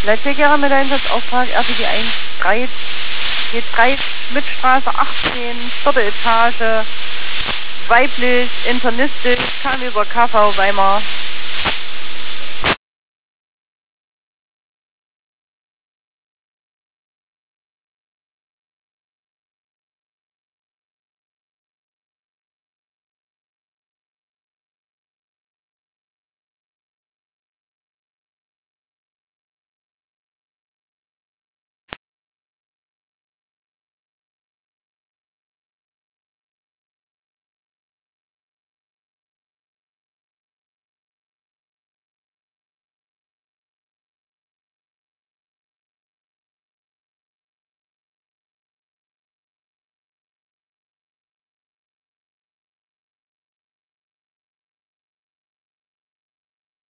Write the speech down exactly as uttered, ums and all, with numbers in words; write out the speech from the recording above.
Leitverkehrer mit Einsatzauftrag R T G eins drei, G drei, Schmidtstraße achtzehn, vierte Etage, weiblich, internistisch, kam über K V Weimar.